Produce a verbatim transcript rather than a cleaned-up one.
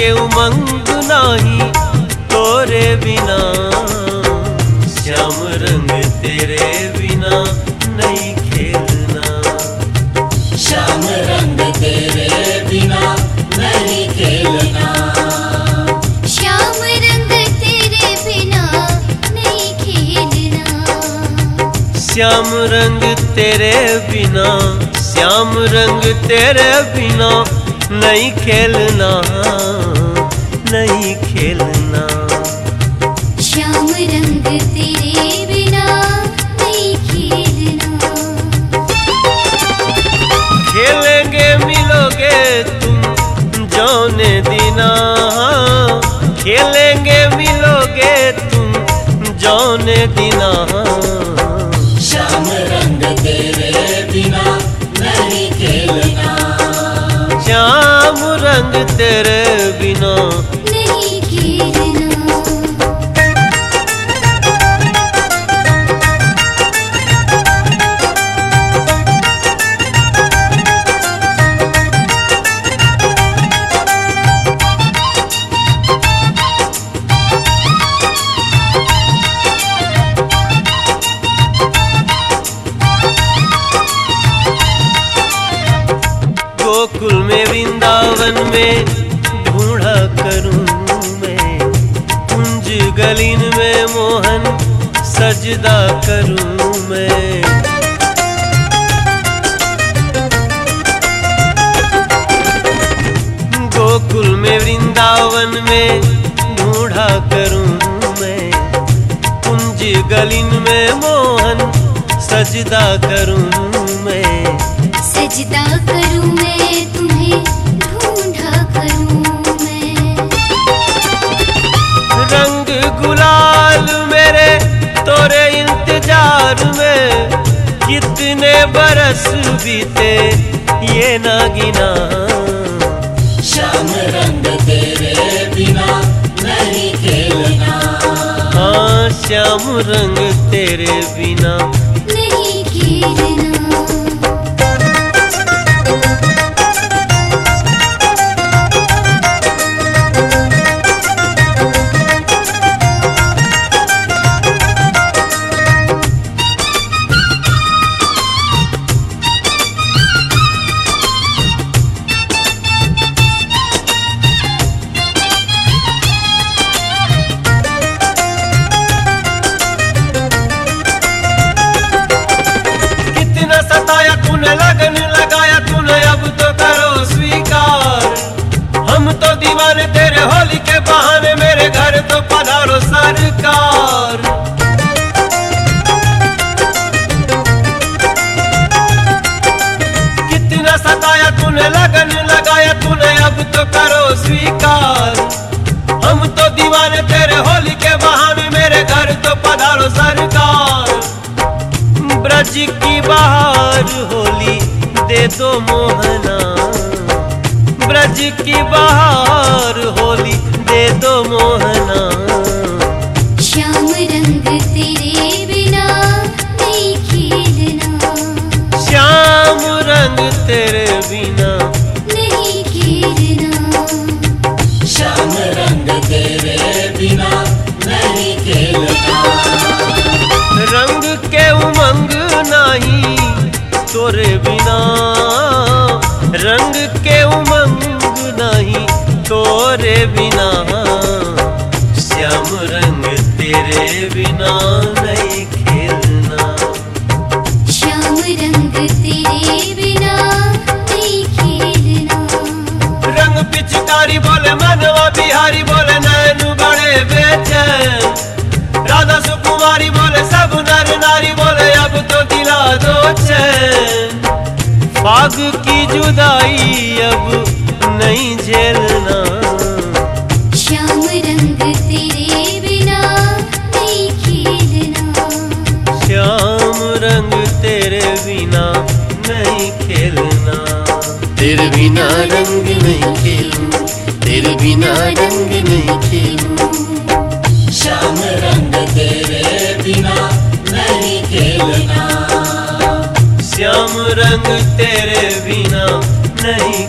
के उमंग नाही तोरे बिना, श्याम रंग तेरे बिना नहीं खेलना। श्याम रंग तेरे बिना नहीं खेलना। श्याम रंग तेरे बिना नहीं खेलना। श्याम रंग तेरे बिना, श्याम रंग तेरे बिना नहीं खेलना, नहीं खेलना। श्याम रंग तेरे बिना नहीं खेलना। खेलेंगे मिलोगे तुम जौने दिना, खेलेंगे मिलोगे तुम जौने दिना। श्याम रंग तेरे बिना नहीं खेलना। श्याम रंग तेरे बिना नहीं खेलना। गोकुल में वृंदावन में ढूंढा करूं मैं, कुंज गलीन में मोहन सजदा करूं मैं। गोकुल में वृंदावन में ढूंढा करूं मैं, कुंज गलीन में मोहन सजदा करूं मैं। सजदा करूं मैं तुम्हें, ढूंढा करूं मैं। रंग गुलाल मेरे तोरे इंतजार में, कितने बरस बीते ये ना गिना। श्याम रंग तेरे बिना नहीं खेलना। हाँ श्याम रंग तेरे बिना नहीं खेलना। लगन लगाया तूने अब तो करो स्वीकार, हम तो दीवाने तेरे होली के बहाने, मेरे घर तो पधारो सरकार। कितना सताया तूने लगन लगाया तूने अब तो करो स्वीकार, हम तो दीवाने तेरे होली के बहाने, मेरे घर तो पधारो सरकार। ब्रज की बहार होली दे दो मोहना, ब्रज की बहार होली दे दो मोहना। श्याम रंग तेरे बिना नहीं खेलना। श्याम रंग तेरे बिना नहीं खेलना। श्याम रंग तेरे बिना नहीं खेलना। रंग के उमंग नहीं तोरे बिना, रंग के उमंग नहीं तोरे बिना। श्याम रंग तेरे बिना नहीं खेलना। श्याम रंग तेरे बिना नहीं खेलना। रंग पिचकारी बोले मनवा बिहारी बोले नैन बड़े बेचैन, राधा सुकुमारी बोले सब नर नारी बोले अब तो दिला दो चैन। फाग की जुदाई अब नहीं झेलना। श्याम रंग तेरे बिना नहीं खेलना। श्याम रंग तेरे बिना नहीं खेलना। तेरे बिना रंग नहीं खेलूं, तेरे बिना रंग नहीं खेलूं। श्याम रंग तेरे बिना नहीं खेलना। श्याम रंग तेरे बिना नहीं